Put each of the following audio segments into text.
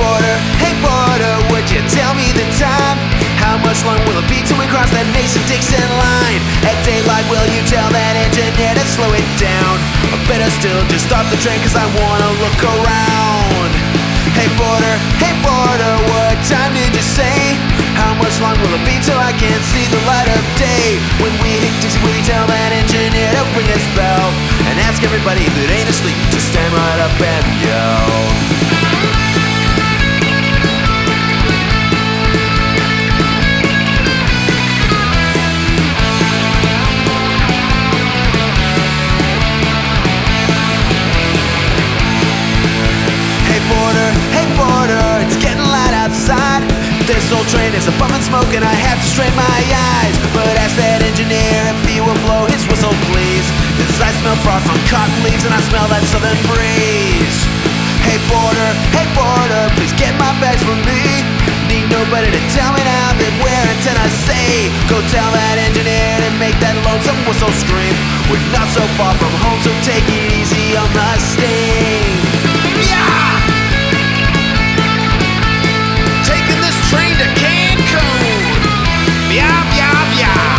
porter, would you tell me the time? How much longer will it be till we cross that Mason-Dixon line? At daylight, will you tell that engineer to slow it down? Or better still, just stop the train, cause I wanna look around. Hey porter, what time did you say? How much longer will it be till I can't see the light of day? When we hit Dixie, will you tell that engineer to ring his bell? And ask everybody that ain't asleep to stand right up and yell. Hey porter, it's getting light outside. This old train is a puffin' smoke and I have to strain my eyes. But ask that engineer if he will blow his whistle, please. Cause I smell frost on cotton leaves and I smell that southern breeze. Hey porter, please get my bags for me. Need nobody to tell me now that we're in Tennessee. Go tell that engineer to make that lonesome whistle scream. We're not so far from home, so take it easy on the steam. Yeah! Train to Cancun. Yap, yap, yap.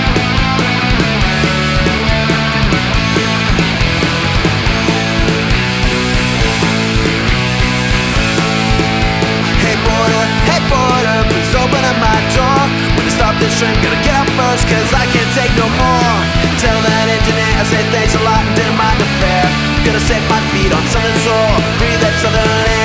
Hey porter, please open up my door. When you stop this train, gonna get out first, cause I can't take no more. Tell that engineer I say thanks a lot and didn't mind the fare. Gonna set my feet on southern soil, breathe that southern air.